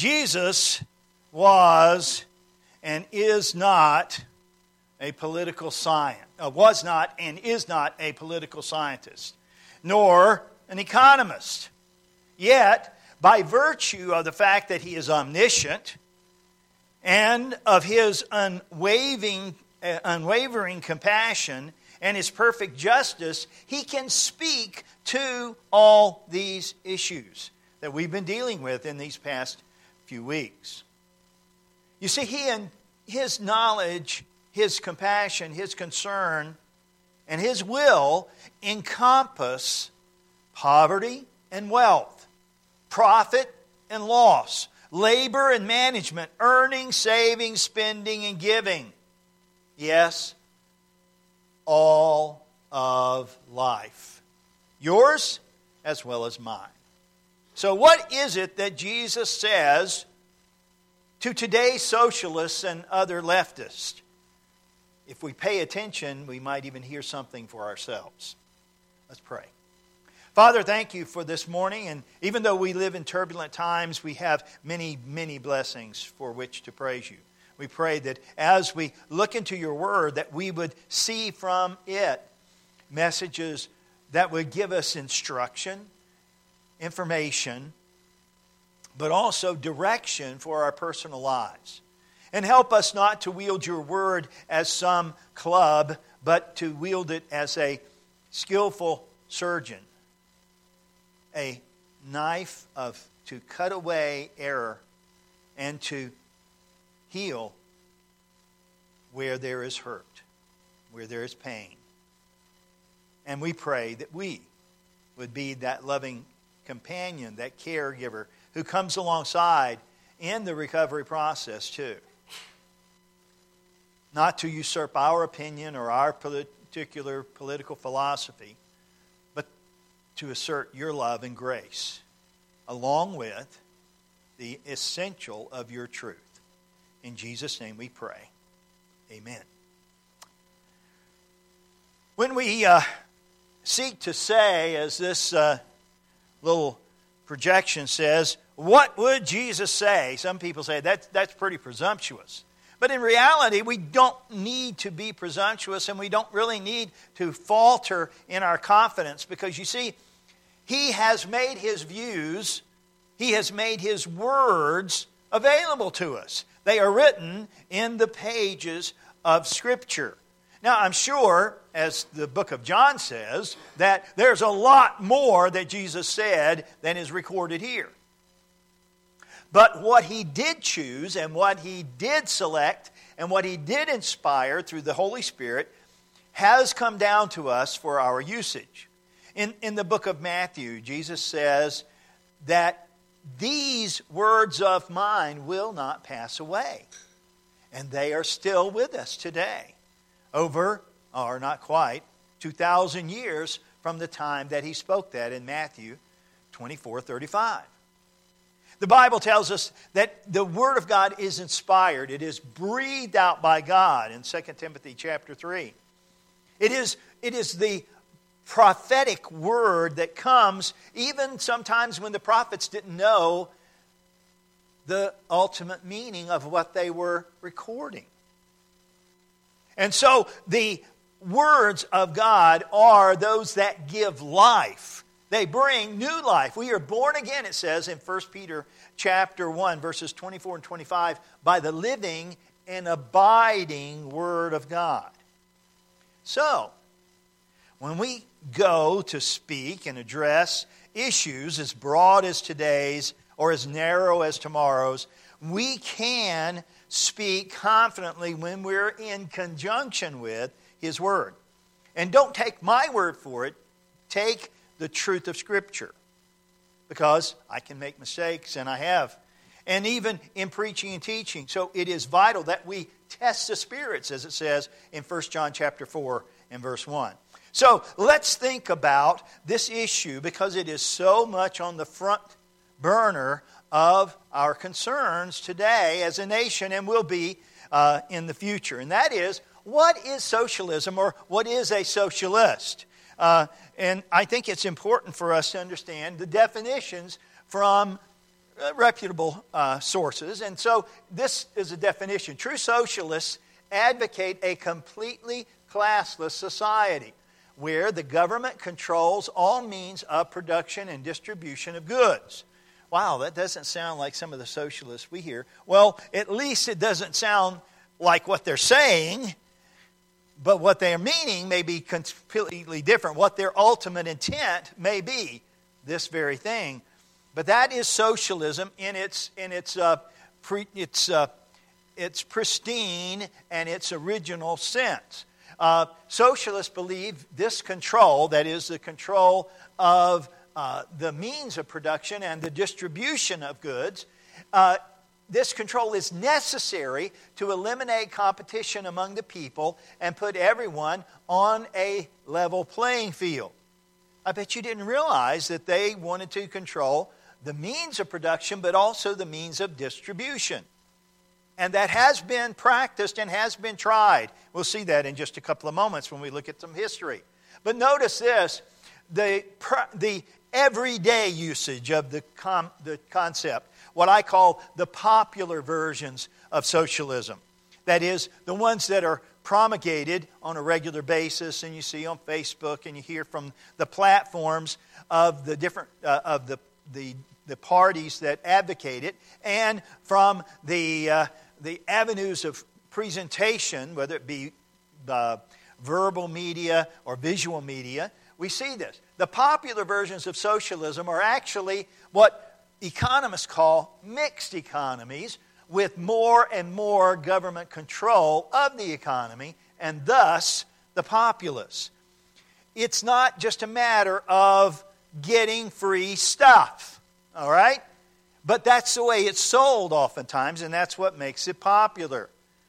Jesus was and is not a political scientist, was not and is not a political scientist, nor an economist. Yet, by virtue of the fact that he is omniscient and of his unwavering compassion and his perfect justice, he can speak to all these issues that we've been dealing with in these past few weeks. You see, his knowledge, his compassion, his concern, and his will encompass poverty and wealth, profit and loss, labor and management, earning, saving, spending, and giving. Yes, all of life. Yours as well as mine. So what is it that Jesus says to today's socialists and other leftists? If we pay attention, we might even hear something for ourselves. Let's pray. Father, thank you for this morning. And even though we live in turbulent times, we have many, many blessings for which to praise you. We pray that as we look into your word, that we would see from it messages that would give us instruction, information, but also direction for our personal lives. And help us not to wield your word as some club, but to wield it as a skillful surgeon. A knife to cut away error and to heal where there is hurt, where there is pain. And we pray that we would be that loving companion, that caregiver who comes alongside in the recovery process too. Not to usurp our opinion or our particular political philosophy, but to assert your love and grace along with the essential of your truth. In Jesus' name we pray. Amen. When we seek to say, as this little projection says, what would Jesus say? Some people say that's pretty presumptuous. But in reality, we don't need to be presumptuous, and we don't really need to falter in our confidence, because you see, he has made his views, he has made his words available to us. They are written in the pages of Scripture. Now, I'm sure, as the book of John says, that there's a lot more that Jesus said than is recorded here. But what he did choose and what he did select and what he did inspire through the Holy Spirit has come down to us for our usage. In the book of Matthew, Jesus says that these words of mine will not pass away. And they are still with us today. Over, or not quite, 2,000 years from the time that he spoke that in Matthew 24:35. The Bible tells us that the Word of God is inspired. It is breathed out by God in 2 Timothy chapter 3. It is the prophetic word that comes even sometimes when the prophets didn't know the ultimate meaning of what they were recording. And so the words of God are those that give life. They bring new life. We are born again, it says in 1 Peter chapter 1, verses 24 and 25, by the living and abiding Word of God. So, when we go to speak and address issues as broad as today's or as narrow as tomorrow's, we can speak confidently when we're in conjunction with His Word. And don't take my word for it. Take the truth of Scripture. Because I can make mistakes, and I have. And even in preaching and teaching. So it is vital that we test the spirits, as it says in 1 John chapter 4 and verse 1. So let's think about this issue, because it is so much on the front burner of our concerns today as a nation, and will be in the future. And that is, what is socialism, or what is a socialist? And I think it's important for us to understand the definitions from reputable sources. And so this is a definition. True socialists advocate a completely classless society where the government controls all means of production and distribution of goods. Wow, that doesn't sound like some of the socialists we hear. Well, at least it doesn't sound like what they're saying, but what they're meaning may be completely different. What their ultimate intent may be this very thing. But that is socialism in its pristine and its original sense. Socialists believe this control, that is the control of the means of production and the distribution of goods, this control is necessary to eliminate competition among the people and put everyone on a level playing field. I bet you didn't realize that they wanted to control the means of production, but also the means of distribution. And that has been practiced and has been tried. We'll see that in just a couple of moments when we look at some history. But notice this, the everyday usage of the concept, what I call the popular versions of socialism. That is, the ones that are promulgated on a regular basis, and you see on Facebook, and you hear from the platforms of the different the parties that advocate it, and from the avenues of presentation, whether it be verbal media or visual media. We see this. The popular versions of socialism are actually what economists call mixed economies, with more and more government control of the economy, and thus the populace. It's not just a matter of getting free stuff, all right? But that's the way it's sold oftentimes, and that's what makes it popular.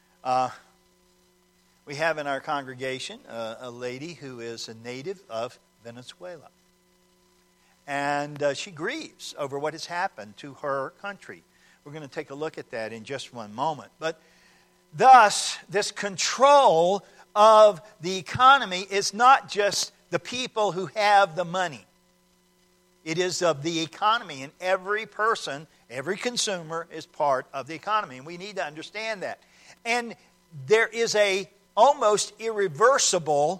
We have in our congregation a lady who is a native of Venezuela. And she grieves over what has happened to her country. We're going to take a look at that in just one moment. But thus, this control of the economy is not just the people who have the money. It is of the economy, and every person, every consumer is part of the economy. And we need to understand that. And there is an almost irreversible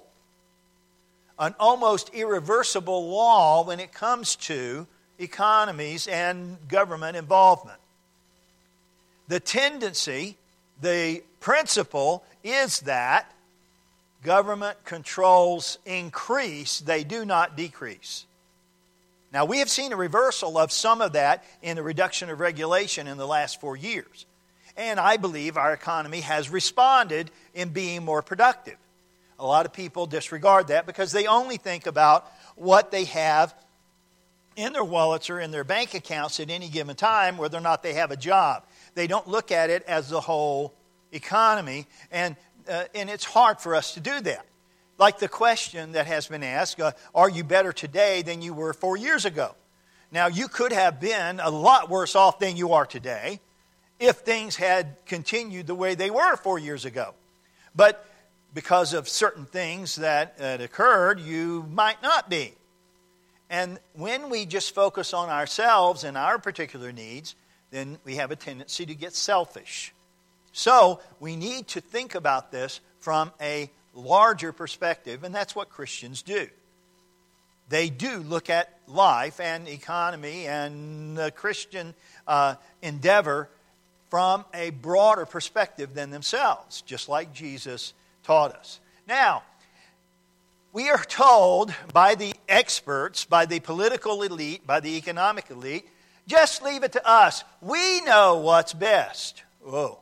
law when it comes to economies and government involvement. The tendency, the principle is that government controls increase, they do not decrease. Now, we have seen a reversal of some of that in the reduction of regulation in the last 4 years. And I believe our economy has responded in being more productive. A lot of people disregard that because they only think about what they have in their wallets or in their bank accounts at any given time, whether or not they have a job. They don't look at it as the whole economy, and it's hard for us to do that. Like the question that has been asked, are you better today than you were 4 years ago? Now, you could have been a lot worse off than you are today if things had continued the way they were 4 years ago. But because of certain things that occurred, you might not be. And when we just focus on ourselves and our particular needs, then we have a tendency to get selfish. So we need to think about this from a larger perspective, and that's what Christians do. They do look at life and economy and the Christian endeavor from a broader perspective than themselves, just like Jesus taught us. Now, we are told by the experts, by the political elite, by the economic elite, just leave it to us. We know what's best. Whoa.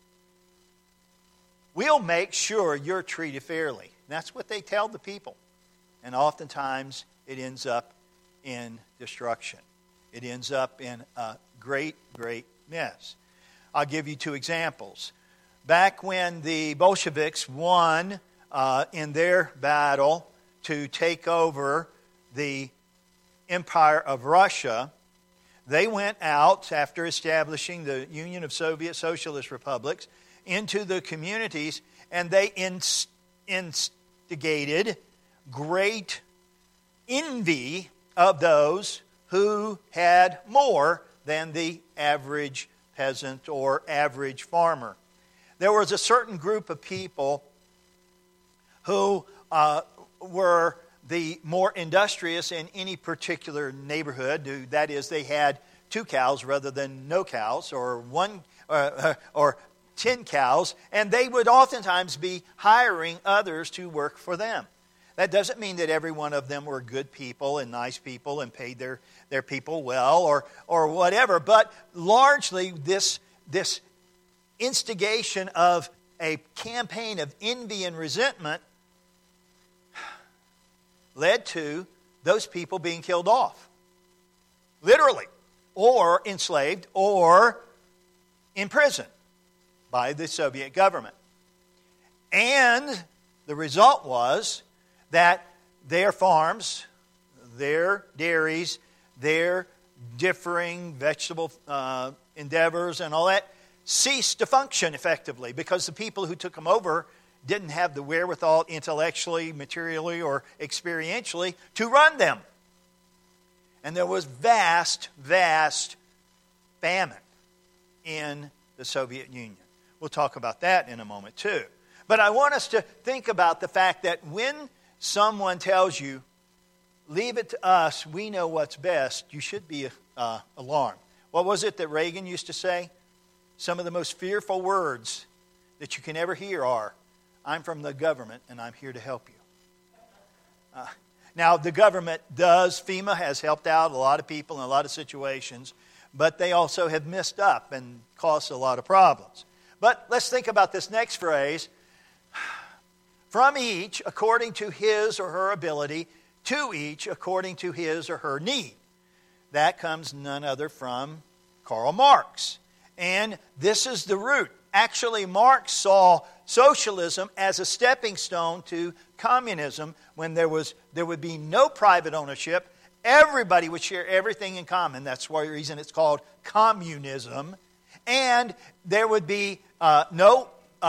We'll make sure you're treated fairly. That's what they tell the people. And oftentimes, it ends up in destruction. It ends up in a great, great mess. I'll give you 2 examples. Back when the Bolsheviks won in their battle to take over the Empire of Russia, they went out after establishing the Union of Soviet Socialist Republics into the communities, and they instigated great envy of those who had more than the average peasant or average farmer. There was a certain group of people who were the more industrious in any particular neighborhood. That is, they had 2 cows rather than no cows, or 10 cows, and they would oftentimes be hiring others to work for them. That doesn't mean that every one of them were good people and nice people and paid their people well or whatever, but largely this instigation of a campaign of envy and resentment led to those people being killed off, literally, or enslaved, or imprisoned by the Soviet government. And the result was that their farms, their dairies, their differing vegetable endeavors and all that ceased to function effectively because the people who took them over didn't have the wherewithal intellectually, materially, or experientially to run them. And there was vast famine in the Soviet Union. We'll talk about that in a moment too. But I want us to think about the fact that when someone tells you, leave it to us, we know what's best, you should be alarmed. What was it that Reagan used to say? Some of the most fearful words that you can ever hear are, I'm from the government and I'm here to help you. Now, the government FEMA has helped out a lot of people in a lot of situations, but they also have messed up and caused a lot of problems. But let's think about this next phrase. From each according to his or her ability, to each according to his or her need. That comes none other from Karl Marx. And this is the root. Actually, Marx saw socialism as a stepping stone to communism when there would be no private ownership. Everybody would share everything in common. That's the reason it's called communism. And there would be no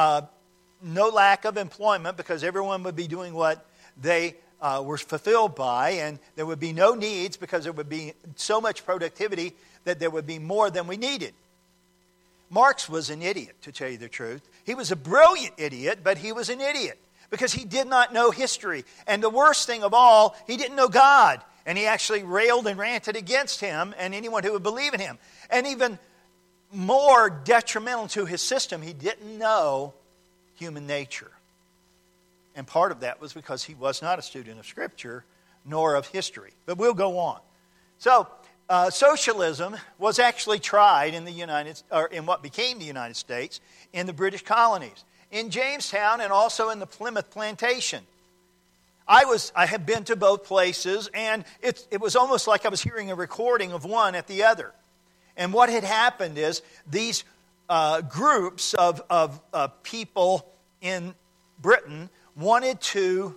lack of employment because everyone would be doing what they were fulfilled by, and there would be no needs because there would be so much productivity that there would be more than we needed. Marx was an idiot, to tell you the truth. He was a brilliant idiot, but he was an idiot because he did not know history. And the worst thing of all, he didn't know God. And he actually railed and ranted against him and anyone who would believe in him. And even more detrimental to his system, he didn't know human nature. And part of that was because he was not a student of Scripture nor of history. But we'll go on. So, socialism was actually tried in what became the United States in the British colonies, in Jamestown and also in the Plymouth Plantation. I have been to both places, and it was almost like I was hearing a recording of one at the other. And what had happened is these groups of people in Britain wanted to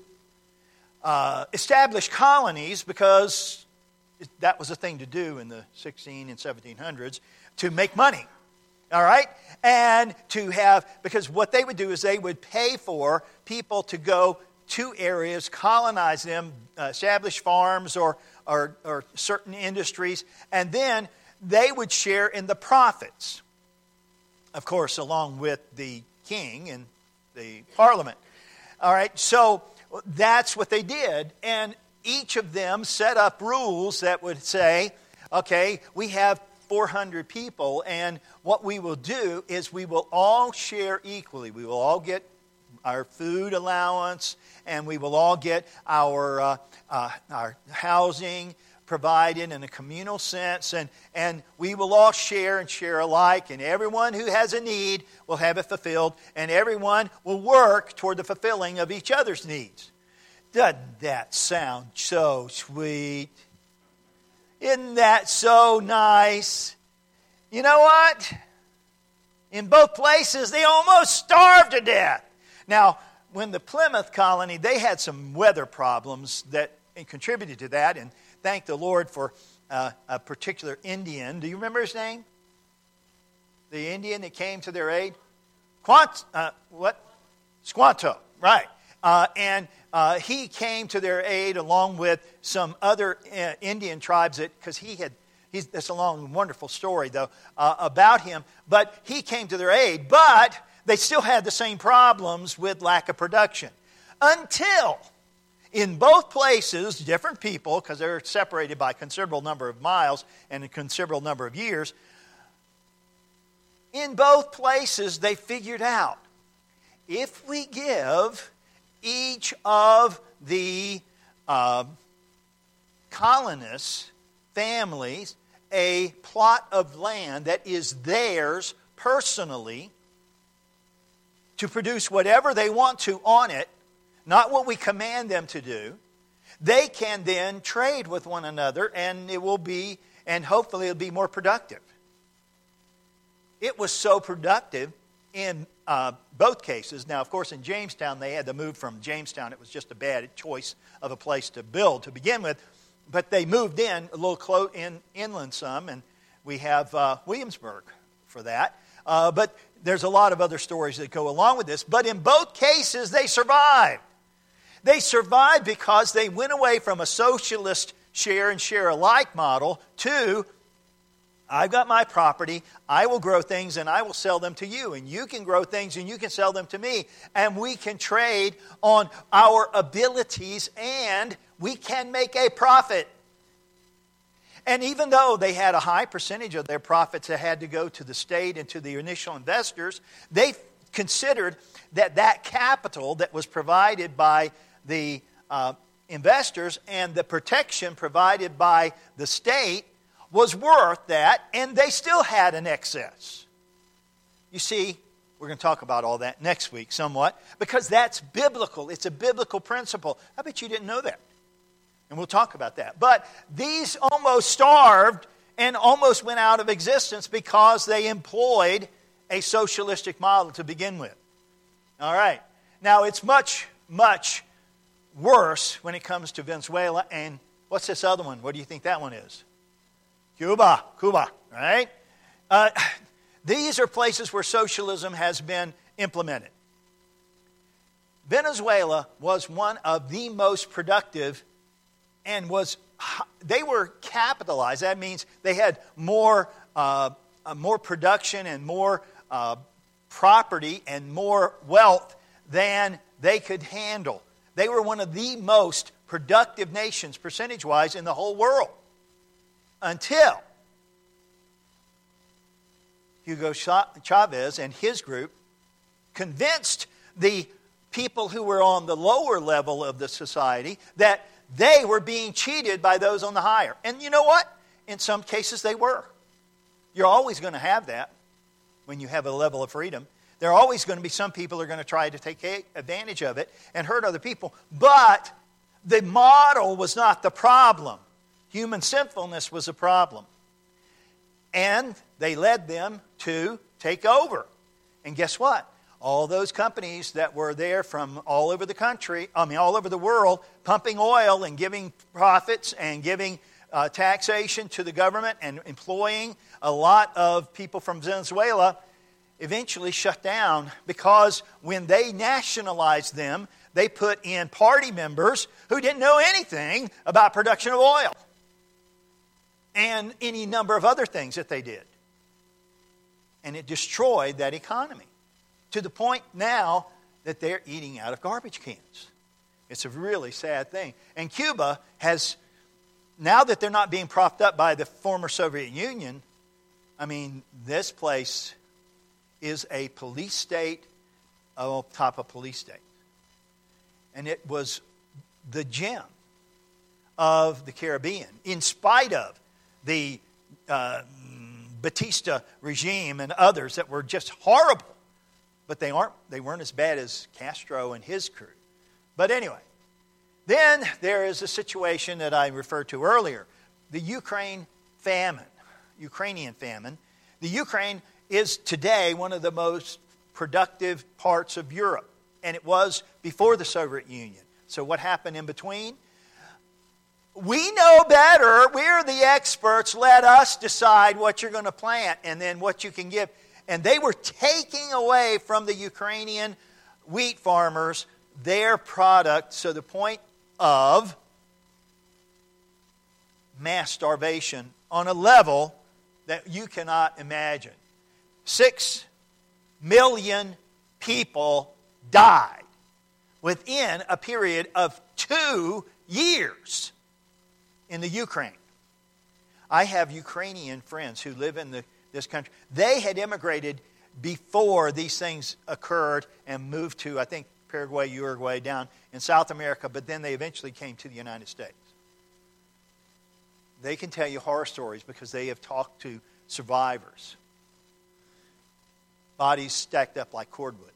establish colonies because that was a thing to do in the 16 and 1700s to make money. All right? And because what they would do is they would pay for people to go to areas, colonize them, establish farms or certain industries, and then they would share in the profits. Of course, along with the king and the parliament. All right, so that's what they did. And each of them set up rules that would say, okay, we have 400 people, and what we will do is we will all share equally. We will all get our food allowance, and we will all get our housing provided in a communal sense, and we will all share and share alike, and everyone who has a need will have it fulfilled, and everyone will work toward the fulfilling of each other's needs. Doesn't that sound so sweet? Isn't that so nice? You know what? In both places, they almost starved to death. Now, when the Plymouth colony, they had some weather problems that contributed to that, and thank the Lord for a particular Indian. Do you remember his name? The Indian that came to their aid? Squanto, right. And he came to their aid along with some other Indian tribes because he had That's a long, wonderful story, though, about him. But he came to their aid. But they still had the same problems with lack of production. Until, in both places, different people, because they're separated by a considerable number of miles and a considerable number of years, in both places they figured out, if we give each of the colonists, families, a plot of land that is theirs personally to produce whatever they want to on it, not what we command them to do, they can then trade with one another, and it will be, and hopefully it'll be more productive. It was so productive in both cases. Now, of course, in Jamestown, they had to move from Jamestown. It was just a bad choice of a place to build to begin with. But they moved in a little inland some, and we have Williamsburg for that. But there's a lot of other stories that go along with this. But in both cases, they survived. They survived because they went away from a socialist share and share alike model to, I've got my property, I will grow things and I will sell them to you. And you can grow things and you can sell them to me. And we can trade on our abilities and we can make a profit. And even though they had a high percentage of their profits that had to go to the state and to the initial investors, they considered that capital that was provided by the investors and the protection provided by the state was worth that, and they still had an excess. You see, we're going to talk about all that next week somewhat, because that's biblical. It's a biblical principle. I bet you didn't know that. And we'll talk about that. But these almost starved and almost went out of existence because they employed a socialistic model to begin with. All right. Now, it's much, much worse when it comes to Venezuela. And what's this other one? What do you think that one is? Cuba, right? These are places where socialism has been implemented. Venezuela was one of the most productive and they were capitalized. That means they had more production and more property and more wealth than they could handle. They were one of the most productive nations, percentage-wise, in the whole world. Until Hugo Chavez and his group convinced the people who were on the lower level of the society that they were being cheated by those on the higher. And you know what? In some cases they were. You're always going to have that when you have a level of freedom. There are always going to be some people who are going to try to take advantage of it and hurt other people. But the model was not the problem. Human sinfulness was a problem. And they led them to take over. And guess what? All those companies that were there from all over the country, all over the world, pumping oil and giving profits and giving taxation to the government and employing a lot of people from Venezuela, eventually shut down because when they nationalized them, they put in party members who didn't know anything about production of oil and any number of other things that they did. And it destroyed that economy to the point now that they're eating out of garbage cans. It's a really sad thing. And Cuba has, now that they're not being propped up by the former Soviet Union, this place is a police state on top of police state. And it was the gem of the Caribbean, in spite of the Batista regime and others that were just horrible. But they weren't as bad as Castro and his crew. But anyway, then there is a situation that I referred to earlier, the Ukrainian famine. The Ukraine is today one of the most productive parts of Europe, and it was before the Soviet Union. So what happened in between? We know better. We're the experts. Let us decide what you're going to plant and then what you can give. And they were taking away from the Ukrainian wheat farmers their product to the point of mass starvation on a level that you cannot imagine. 6 million people died within a period of 2 years in the Ukraine. I have Ukrainian friends who live in this country. They had immigrated before these things occurred and moved to, I think, Paraguay, Uruguay, down in South America, but then they eventually came to the United States. They can tell you horror stories because they have talked to survivors. Bodies stacked up like cordwood.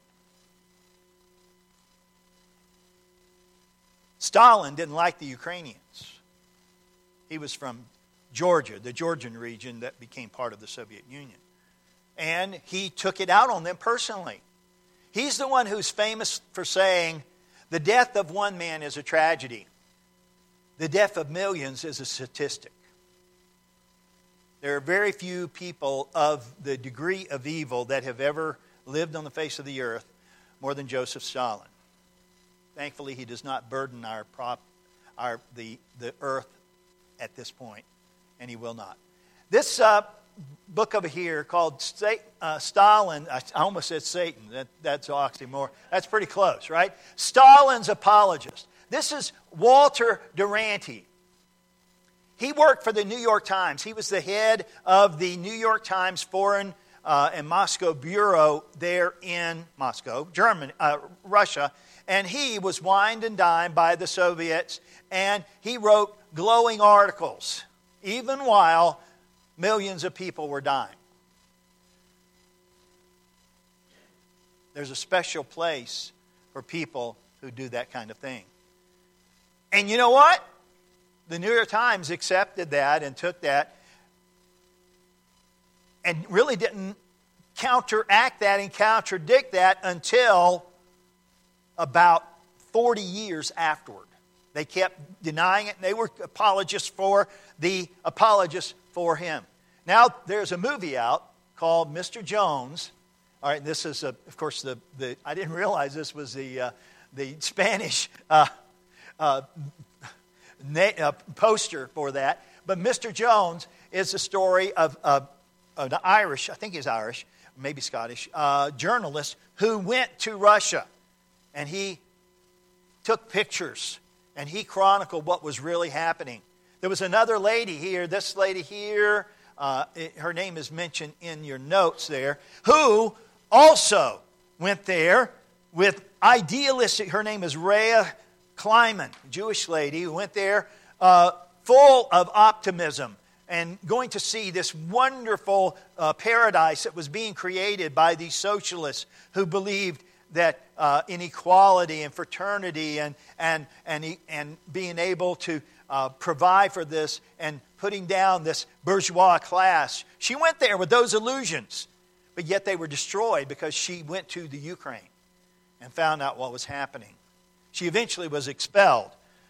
Stalin didn't like the Ukrainians. He was from Georgia, the Georgian region that became part of the Soviet Union. And he took it out on them personally. He's the one who's famous for saying, the death of one man is a tragedy. The death of millions is a statistic. There are very few people of the degree of evil that have ever lived on the face of the earth more than Joseph Stalin. Thankfully, he does not burden the earth at this point, and he will not. This book over here called Stalin, I almost said Satan, that's oxymoron. That's pretty close, right? Stalin's Apologist. This is Walter Duranty. He worked for the New York Times. He was the head of the New York Times Foreign and Moscow Bureau there in Moscow, Russia. And he was wined and dined by the Soviets, and he wrote glowing articles, even while millions of people were dying. There's a special place for people who do that kind of thing. And you know what? The New York Times accepted that and took that and really didn't counteract that and contradict that until about 40 years afterward. They kept denying it, and they were apologists for him. Now, there's a movie out called Mr. Jones. All right, this is, of course, I didn't realize this was the Spanish poster for that. But Mr. Jones is the story of an Irish, I think he's Irish, maybe Scottish, journalist who went to Russia. And he took pictures, and he chronicled what was really happening. There was another lady here, this lady here, her name is mentioned in your notes there, who also went there with idealistic, her name is Rhea Kleiman, Jewish lady, who went there full of optimism and going to see this wonderful paradise that was being created by these socialists who believed that inequality and fraternity and being able to provide for this and putting down this bourgeois class. She went there with those illusions, but yet they were destroyed because she went to the Ukraine and found out what was happening. She eventually was expelled.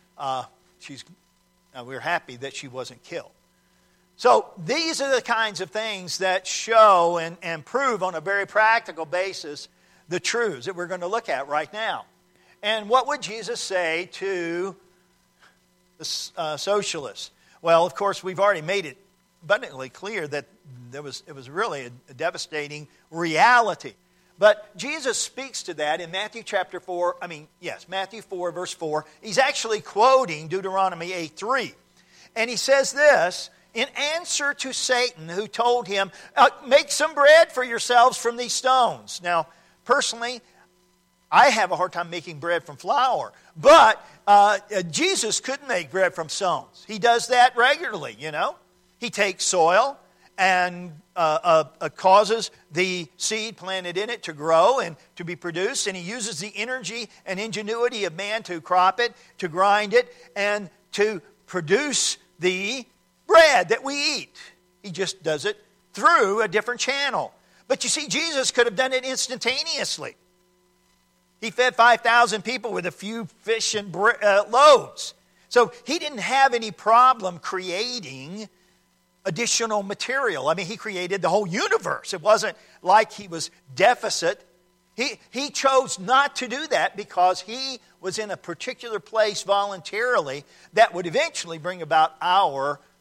We're happy that she wasn't killed. So these are the kinds of things that show and prove on a very practical basis the truths that we're going to look at right now. And what would Jesus say to the socialists? Well, of course, we've already made it abundantly clear that it was really a devastating reality. But Jesus speaks to that in Matthew 4, verse 4. He's actually quoting Deuteronomy 8:3. And he says this, in answer to Satan, who told him, make some bread for yourselves from these stones. Now, personally, I have a hard time making bread from flour. But Jesus couldn't make bread from stones. He does that regularly, you know. He takes soil and causes the seed planted in it to grow and to be produced. And he uses the energy and ingenuity of man to crop it, to grind it, and to produce the bread that we eat. He just does it through a different channel. But you see, Jesus could have done it instantaneously. He fed 5,000 people with a few fish and loaves. So he didn't have any problem creating additional material. I mean, he created the whole universe. It wasn't like he was deficit. He chose not to do that because he was in a particular place voluntarily that would eventually bring about our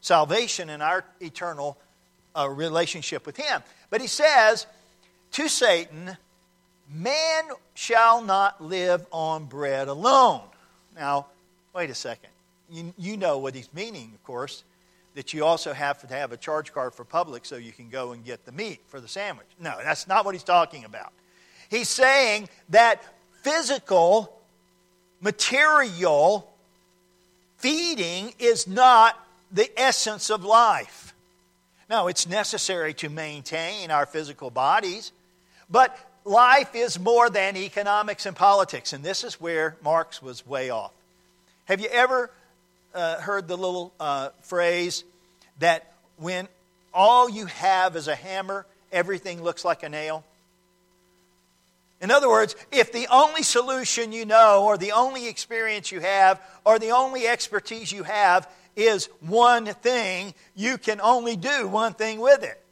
salvation and our eternal relationship with Him. But he says to Satan, man shall not live on bread alone. Now, wait a second. You know what he's meaning, of course, that you also have to have a charge card for Publix so you can go and get the meat for the sandwich. No, that's not what he's talking about. He's saying that physical, material feeding is not the essence of life. Now, it's necessary to maintain our physical bodies, but life is more than economics and politics, and this is where Marx was way off. Have you ever heard the little phrase that when all you have is a hammer, everything looks like a nail? In other words, if the only solution you know, or the only experience you have, or the only expertise you have is one thing, you can only do one thing with it.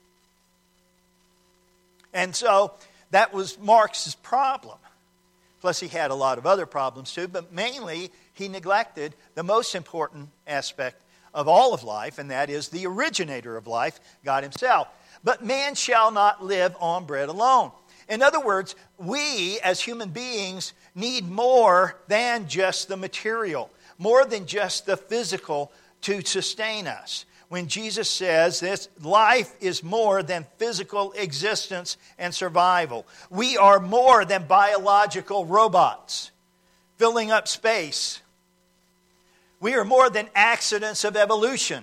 And so that was Marx's problem. Plus, he had a lot of other problems too, but mainly he neglected the most important aspect of all of life, and that is the originator of life, God Himself. But man shall not live on bread alone. In other words, we as human beings need more than just the material, more than just the physical to sustain us. When Jesus says this, life is more than physical existence and survival. We are more than biological robots filling up space. We are more than accidents of evolution.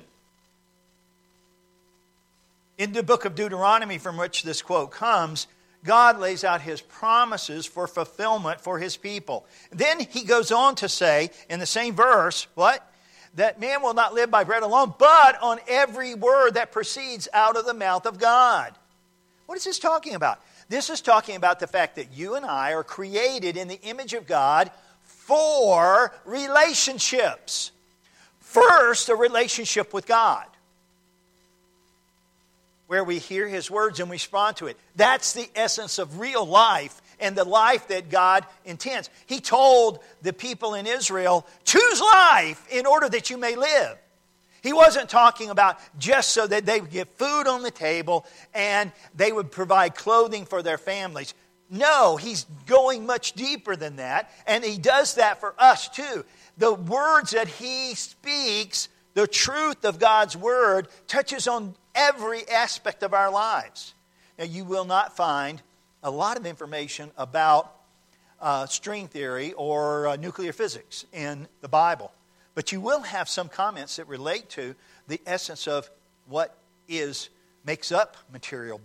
In the book of Deuteronomy, from which this quote comes, God lays out His promises for fulfillment for His people. Then He goes on to say, in the same verse, what? That man will not live by bread alone, but on every word that proceeds out of the mouth of God. What is this talking about? This is talking about the fact that you and I are created in the image of God for relationships. First, a relationship with God, where we hear His words and respond to it. That's the essence of real life and the life that God intends. He told the people in Israel, choose life in order that you may live. He wasn't talking about just so that they would get food on the table and they would provide clothing for their families. No, He's going much deeper than that, and He does that for us too. The words that He speaks, the truth of God's Word, touches on every aspect of our lives. Now, you will not find a lot of information about string theory or nuclear physics in the Bible, but you will have some comments that relate to the essence of what makes up material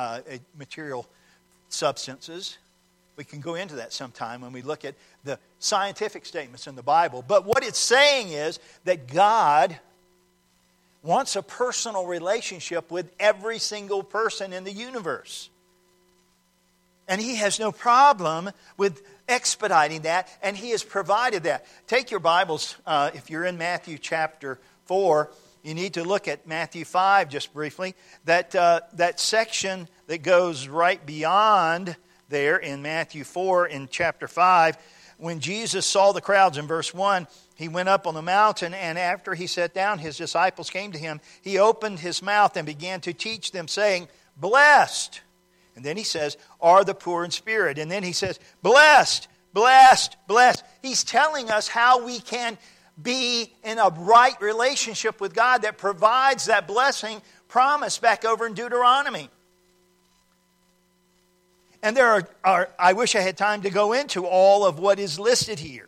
substances. We can go into that sometime when we look at the scientific statements in the Bible. But what it's saying is that God wants a personal relationship with every single person in the universe. And He has no problem with expediting that, and He has provided that. Take your Bibles, if you're in Matthew chapter 4, you need to look at Matthew 5 just briefly. That section that goes right beyond there in Matthew 4 in chapter 5, when Jesus saw the crowds in verse 1, He went up on the mountain, and after He sat down, His disciples came to Him. He opened His mouth and began to teach them, saying, blessed. And then He says, are the poor in spirit. And then He says, blessed, blessed, blessed. He's telling us how we can be in a right relationship with God that provides that blessing promised back over in Deuteronomy. And there are, I wish I had time to go into all of what is listed here.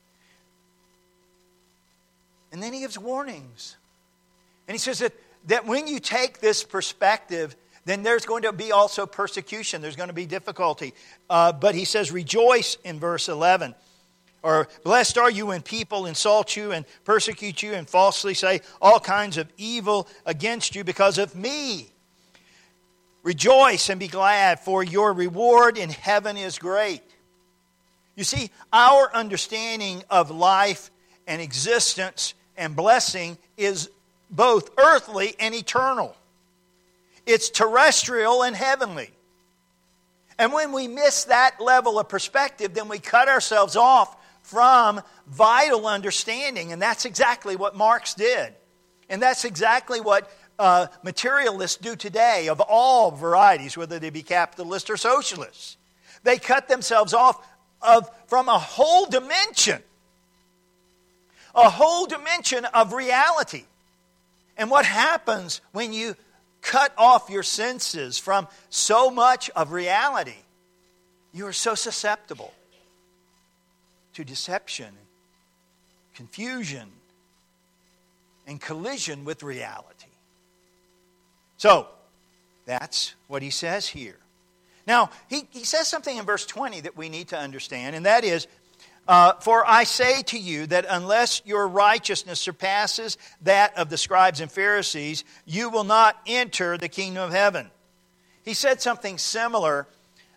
And then He gives warnings. And He says that when you take this perspective, then there's going to be also persecution. There's going to be difficulty. But He says, rejoice in verse 11. Or, blessed are you when people insult you and persecute you and falsely say all kinds of evil against you because of me. Rejoice and be glad, for your reward in heaven is great. You see, our understanding of life and existence and blessing is both earthly and eternal. It's terrestrial and heavenly. And when we miss that level of perspective, then we cut ourselves off from vital understanding. And that's exactly what Marx did. And that's exactly what materialists do today of all varieties, whether they be capitalist or socialists. They cut themselves off from a whole dimension of reality. And what happens when you cut off your senses from so much of reality? You are so susceptible to deception, confusion, and collision with reality. So, that's what he says here. Now, he says something in verse 20 that we need to understand, and that is, for I say to you that unless your righteousness surpasses that of the scribes and Pharisees, you will not enter the kingdom of heaven. He said something similar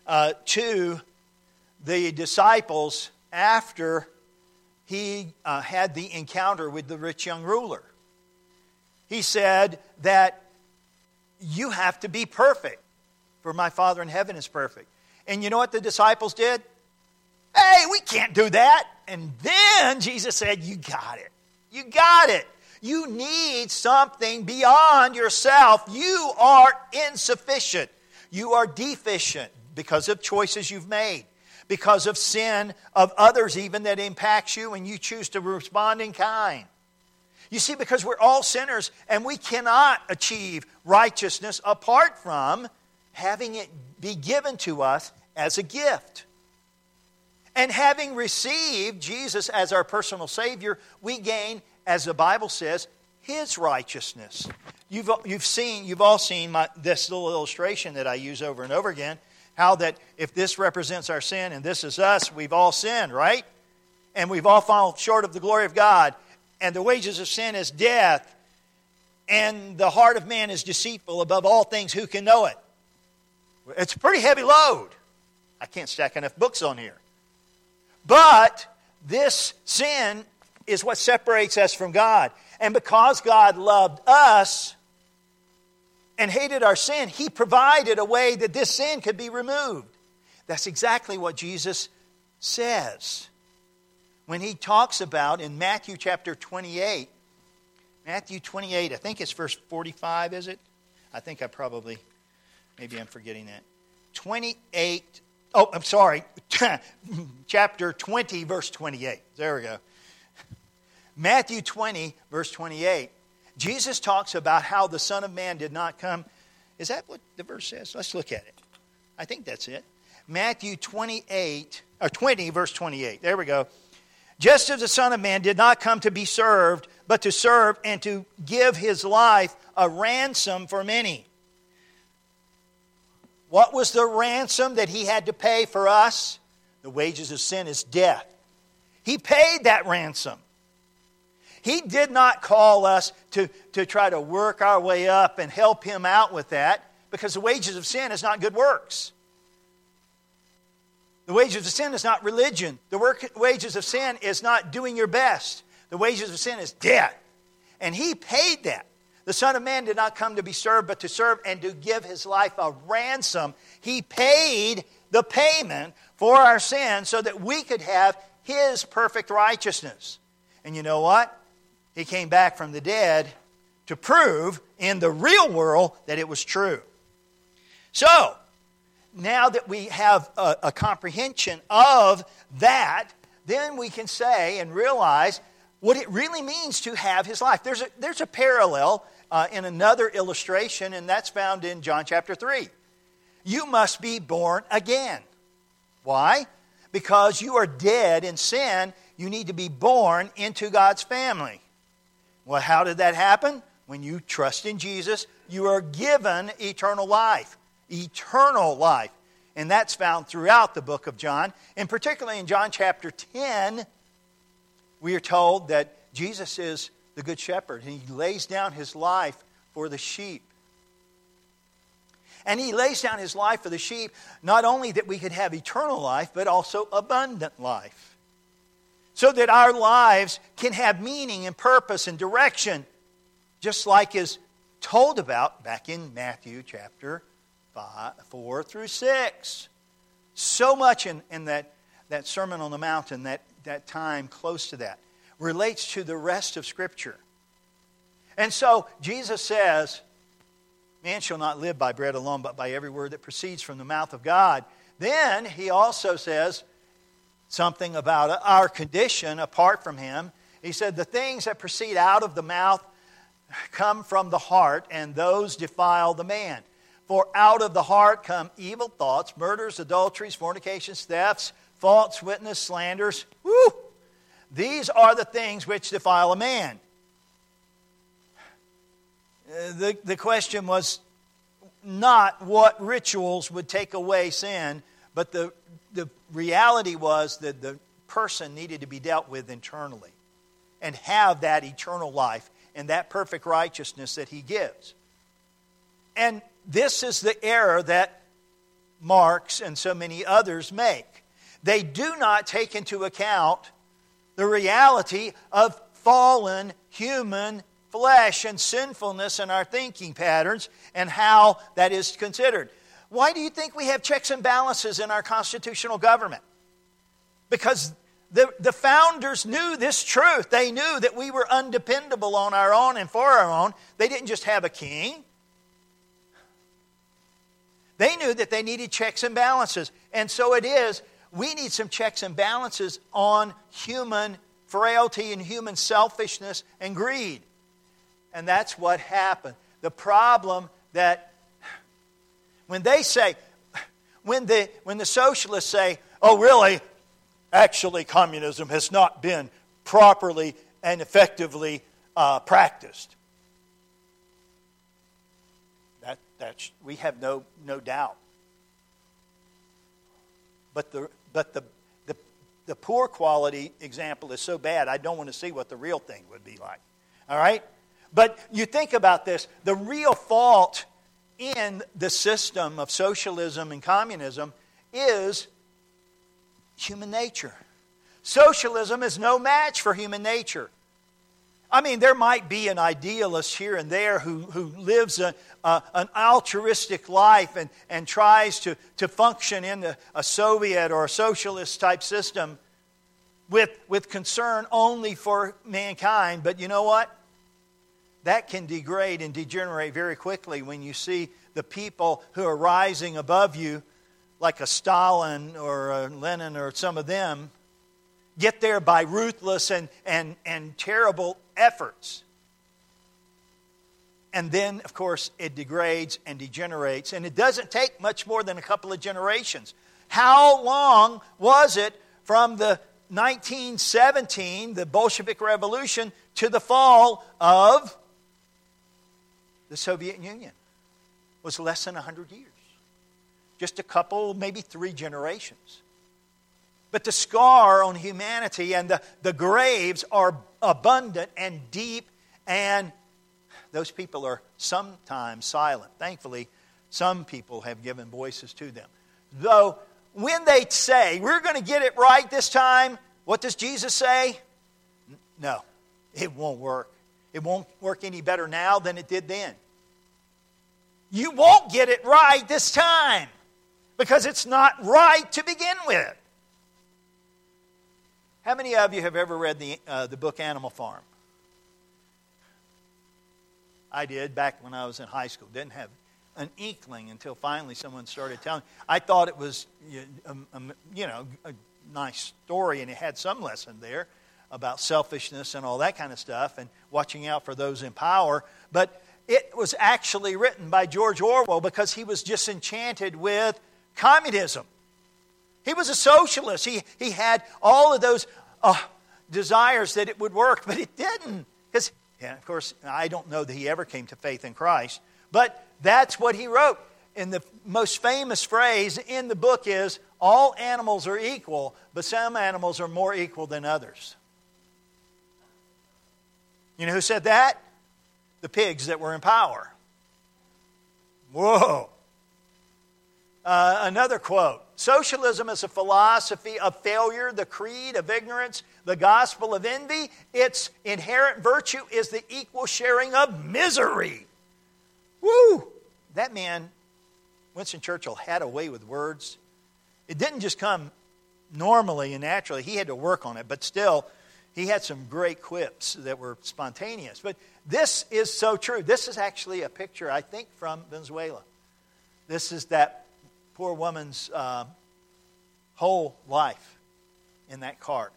to the disciples after he had the encounter with the rich young ruler. He said that you have to be perfect, for my Father in heaven is perfect. And you know what the disciples did? Hey, we can't do that. And then Jesus said, you got it. You got it. You need something beyond yourself. You are insufficient. You are deficient because of choices you've made, because of sin of others even that impacts you, and you choose to respond in kind. You see, because we're all sinners and we cannot achieve righteousness apart from having it be given to us as a gift. And having received Jesus as our personal Savior, we gain, as the Bible says, His righteousness. You've all seen this little illustration that I use over and over again, how that if this represents our sin and this is us, we've all sinned, right? And we've all fallen short of the glory of God. And the wages of sin is death. And the heart of man is deceitful above all things. Who can know it? It's a pretty heavy load. I can't stack enough books on here. But this sin is what separates us from God. And because God loved us and hated our sin, He provided a way that this sin could be removed. That's exactly what Jesus says when He talks about in Matthew chapter 28. Matthew 28, I think it's verse 45, is it? I think maybe I'm forgetting that. 28, oh, I'm sorry, chapter 20, verse 28. There we go. Matthew 20, verse 28. Jesus talks about how the Son of Man did not come. Is that what the verse says? Let's look at it. I think that's it. Matthew 20, verse 28. There we go. Just as the Son of Man did not come to be served, but to serve and to give His life a ransom for many. What was the ransom that He had to pay for us? The wages of sin is death. He paid that ransom. He did not call us to try to work our way up and help Him out with that, because the wages of sin is not good works. The wages of sin is not religion. The wages of sin is not doing your best. The wages of sin is death. And He paid that. The Son of Man did not come to be served, but to serve and to give His life a ransom. He paid the payment for our sins so that we could have His perfect righteousness. And you know what? He came back from the dead to prove in the real world that it was true. So, now that we have a comprehension of that, then we can say and realize what it really means to have His life. There's a parallel in another illustration, and that's found in John chapter 3. You must be born again. Why? Because you are dead in sin. You need to be born into God's family. Well, how did that happen? When you trust in Jesus, you are given eternal life. Eternal life. And that's found throughout the book of John. And particularly in John chapter 10, we are told that Jesus is the good shepherd. And He lays down His life for the sheep. And He lays down His life for the sheep, not only that we could have eternal life, but also abundant life. So that our lives can have meaning and purpose and direction, just like is told about back in Matthew chapter 4 through 6. So much in that Sermon on the Mount and that time close to that relates to the rest of Scripture. And so Jesus says, man shall not live by bread alone, but by every word that proceeds from the mouth of God. Then he also says something about our condition apart from him. He said, the things that proceed out of the mouth come from the heart, and those defile the man. For out of the heart come evil thoughts, murders, adulteries, fornications, thefts, false witness, slanders. Woo! These are the things which defile a man. The question was not what rituals would take away sin, but the reality was that the person needed to be dealt with internally and have that eternal life and that perfect righteousness that he gives. And this is the error that Marx and so many others make. They do not take into account the reality of fallen human flesh and sinfulness in our thinking patterns and how that is considered. Why do you think we have checks and balances in our constitutional government? Because the founders knew this truth. They knew that we were undependable on our own and for our own. They didn't just have a king. They knew that they needed checks and balances. And so it is, we need some checks and balances on human frailty and human selfishness and greed. And that's what happened. The problem that when they say, when the socialists say, oh really, actually communism has not been properly and effectively practiced. We have no doubt. But the poor quality example is so bad, I don't want to see what the real thing would be like. All right? But you think about this, the real fault in the system of socialism and communism is human nature. Socialism is no match for human nature. I mean, there might be an idealist here and there who lives an altruistic life and tries to function in a Soviet or a socialist type system with concern only for mankind. But you know what? That can degrade and degenerate very quickly when you see the people who are rising above you, like a Stalin or a Lenin or some of them, get there by ruthless and terrible efforts. And then, of course, it degrades and degenerates. And it doesn't take much more than a couple of generations. How long was it from the 1917, the Bolshevik Revolution, to the fall of the Soviet Union? It was less than 100 years. Just a couple, maybe 3 generations. But the scar on humanity and the graves are abundant and deep, and those people are sometimes silent. Thankfully, some people have given voices to them. Though, when they say, we're going to get it right this time, what does Jesus say? No, it won't work. It won't work any better now than it did then. You won't get it right this time because it's not right to begin with. How many of you have ever read the book Animal Farm? I did back when I was in high school. Didn't have an inkling until finally someone started telling me. I thought it was a nice story and it had some lesson there about selfishness and all that kind of stuff and watching out for those in power. But it was actually written by George Orwell because he was disenchanted with communism. He was a socialist. He had all of those desires that it would work, but it didn't. Because, of course, I don't know that he ever came to faith in Christ, but that's what he wrote. And the most famous phrase in the book is, all animals are equal, but some animals are more equal than others. You know who said that? The pigs that were in power. Whoa. Another quote. Socialism is a philosophy of failure, the creed of ignorance, the gospel of envy. Its inherent virtue is the equal sharing of misery. Woo! That man, Winston Churchill, had a way with words. It didn't just come normally and naturally. He had to work on it, but still, He had some great quips that were spontaneous. But this is so true. This is actually a picture, I think, from Venezuela. This is that poor woman's whole life in that cart.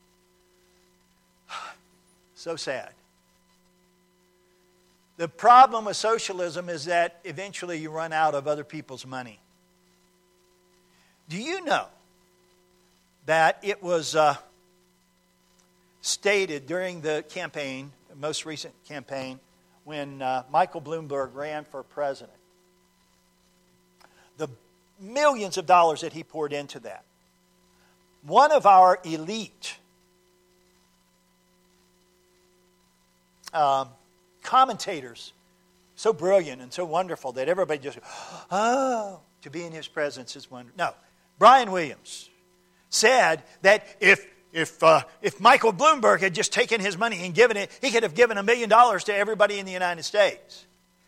So sad. The problem with socialism is that eventually you run out of other people's money. Do you know that it was stated during the campaign, the most recent campaign, when Michael Bloomberg ran for president, the millions of dollars that he poured into that? One of our elite commentators, so brilliant and so wonderful that everybody just, oh, to be in his presence is wonderful. No, Brian Williams said that if Michael Bloomberg had just taken his money and given it, he could have given $1 million to everybody in the United States.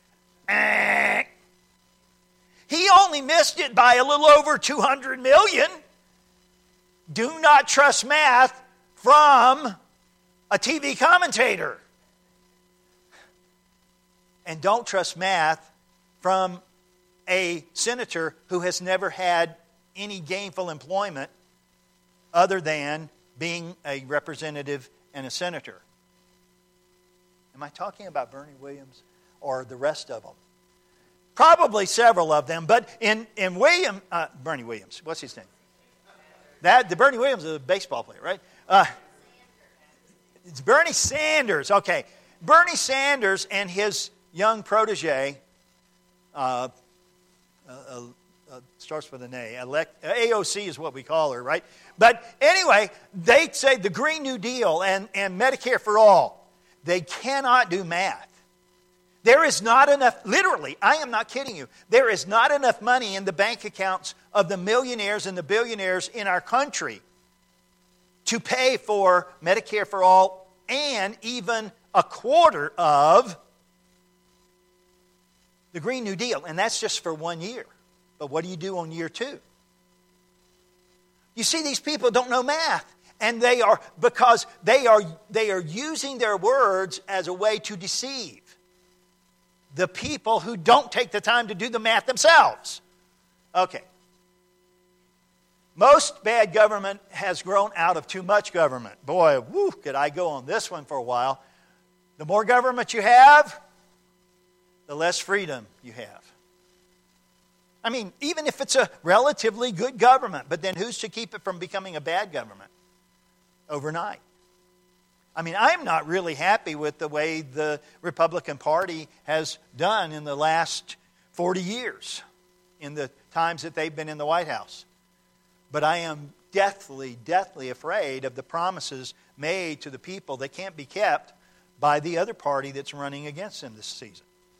He only missed it by a little over 200 million. Do not trust math from a TV commentator. And don't trust math from a senator who has never had any gainful employment other than being a representative and a senator. Am I talking about Bernie Williams or the rest of them? Probably several of them, but in Bernie Williams, what's his name? The Bernie Williams is a baseball player, right? It's Bernie Sanders. Okay, Bernie Sanders and his young protege, starts with an A. AOC is what we call her, right? But anyway, they say the Green New Deal and Medicare for All, they cannot do math. There is not enough, literally, I am not kidding you, there is not enough money in the bank accounts of the millionaires and the billionaires in our country to pay for Medicare for All and even a quarter of the Green New Deal. And that's just for 1 year. But what do you do on year 2? You see, these people don't know math. And they are using their words as a way to deceive the people who don't take the time to do the math themselves. Okay. Most bad government has grown out of too much government. Boy, could I go on this one for a while. The more government you have, the less freedom you have. I mean, even if it's a relatively good government, but then who's to keep it from becoming a bad government overnight? I mean, I'm not really happy with the way the Republican Party has done in the last 40 years, in the times that they've been in the White House. But I am deathly, deathly afraid of the promises made to the people that can't be kept by the other party that's running against them this season.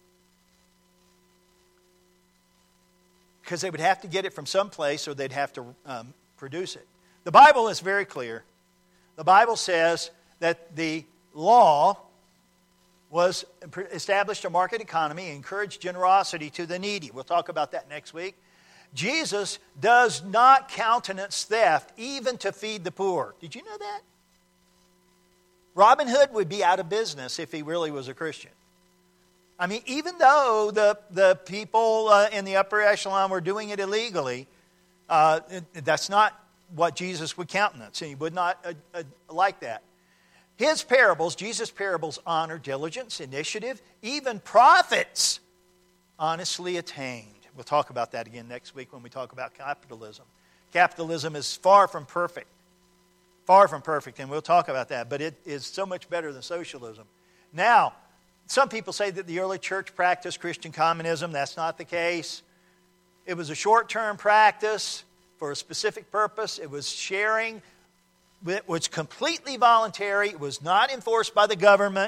Because they would have to get it from someplace or they'd have to produce it. The Bible is very clear. The Bible says that the law was established a market economy, encouraged generosity to the needy. We'll talk about that next week. Jesus does not countenance theft, even to feed the poor. Did you know that? Robin Hood would be out of business if he really was a Christian. I mean, even though the people in the upper echelon were doing it illegally, that's not what Jesus would countenance. He would not like that. His parables, Jesus' parables, honor diligence, initiative, even profits honestly attained. We'll talk about that again next week when we talk about capitalism. Capitalism is far from perfect. Far from perfect, and we'll talk about that. But it is so much better than socialism. Now, some people say that the early church practiced Christian communism. That's not the case. It was a short-term practice for a specific purpose. It was sharing. It was completely voluntary. It was not enforced by the government.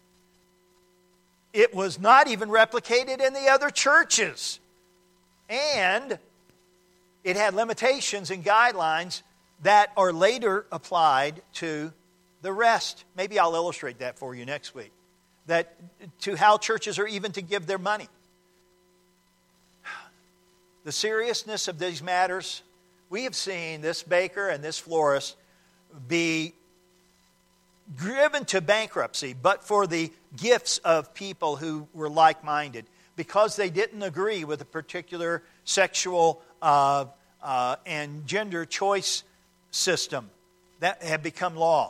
It was not even replicated in the other churches. And it had limitations and guidelines that are later applied to the rest. Maybe I'll illustrate that for you next week. That to how churches are even to give their money. The seriousness of these matters, we have seen this baker and this florist be driven to bankruptcy, but for the gifts of people who were like-minded, because they didn't agree with a particular sexual and gender choice system that had become law.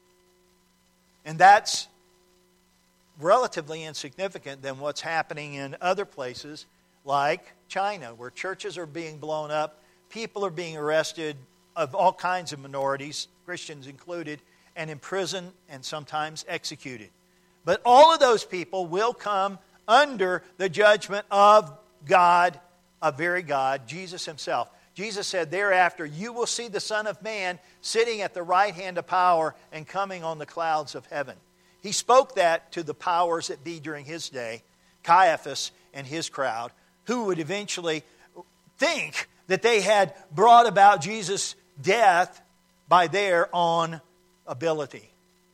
And that's relatively insignificant than what's happening in other places like China, where churches are being blown up, people are being arrested of all kinds of minorities, Christians included, and imprisoned and sometimes executed. But all of those people will come under the judgment of God, a very God, Jesus himself. Jesus said, thereafter you will see the Son of Man sitting at the right hand of power and coming on the clouds of heaven. He spoke that to the powers that be during his day, Caiaphas and his crowd, who would eventually think that they had brought about Jesus' death by their own ability.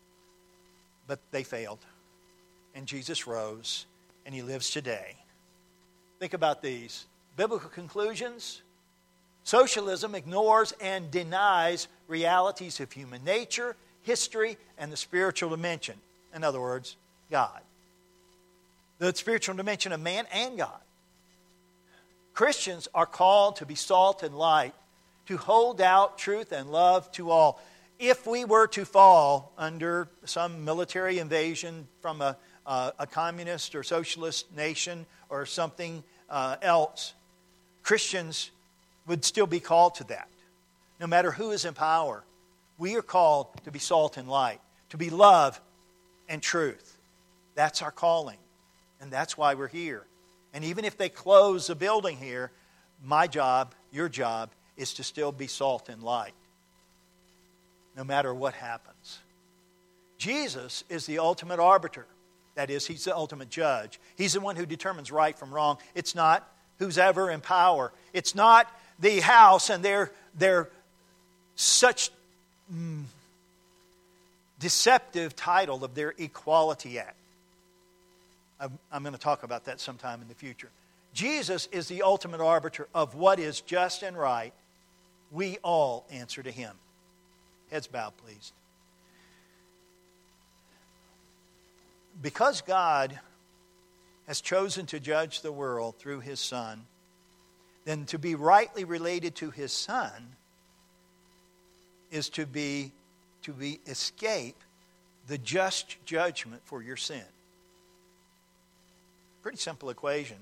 But they failed. And Jesus rose, and he lives today. Think about these. Biblical conclusions. Socialism ignores and denies realities of human nature, history, and the spiritual dimension. In other words, God. The spiritual dimension of man and God. Christians are called to be salt and light, to hold out truth and love to all. If we were to fall under some military invasion from a communist or socialist nation or something else, Christians would still be called to that. No matter who is in power, we are called to be salt and light, to be love and truth. That's our calling, and that's why we're here. And even if they close the building here, my job, your job, is to still be salt and light, no matter what happens. Jesus is the ultimate arbiter. That is, he's the ultimate judge. He's the one who determines right from wrong. It's not who's ever in power. It's not the House and their such deceptive title of their Equality Act. I'm going to talk about that sometime in the future. Jesus is the ultimate arbiter of what is just and right. We all answer to him. Heads bowed, please. Because God has chosen to judge the world through his Son, then to be rightly related to his Son is to escape the just judgment for your sin. Pretty simple equation.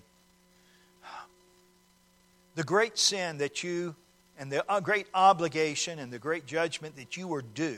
The great sin that you, and the great obligation and the great judgment that you were due,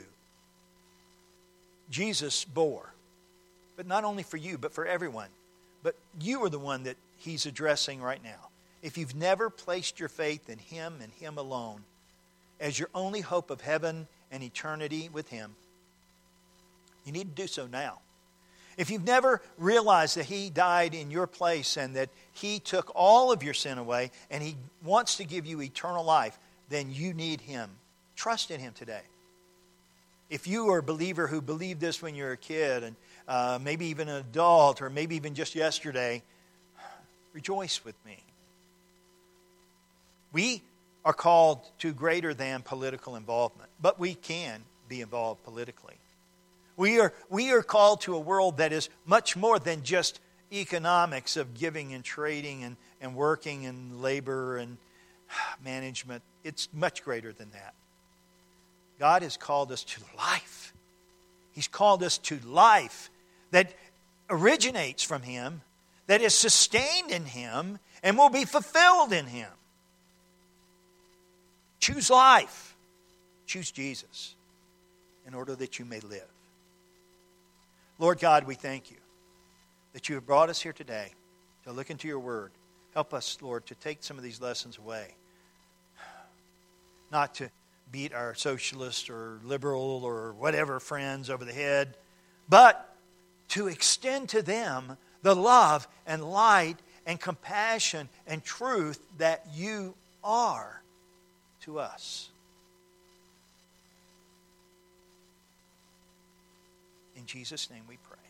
Jesus bore. But not only for you, but for everyone. But you are the one that he's addressing right now. If you've never placed your faith in him and him alone as your only hope of heaven and eternity with him, you need to do so now. If you've never realized that he died in your place and that he took all of your sin away and he wants to give you eternal life, then you need him. Trust in him today. If you are a believer who believed this when you were a kid and maybe even an adult or maybe even just yesterday, rejoice with me. We are called to greater than political involvement, but we can be involved politically. We are called to a world that is much more than just economics of giving and trading and working and labor and management. It's much greater than that. God has called us to life. He's called us to life that originates from him, that is sustained in him, and will be fulfilled in him. Choose life. Choose Jesus in order that you may live. Lord God, we thank you that you have brought us here today to look into your word. Help us, Lord, to take some of these lessons away. Not to beat our socialist or liberal or whatever friends over the head, but to extend to them the love and light and compassion and truth that you are to us. In Jesus' name we pray.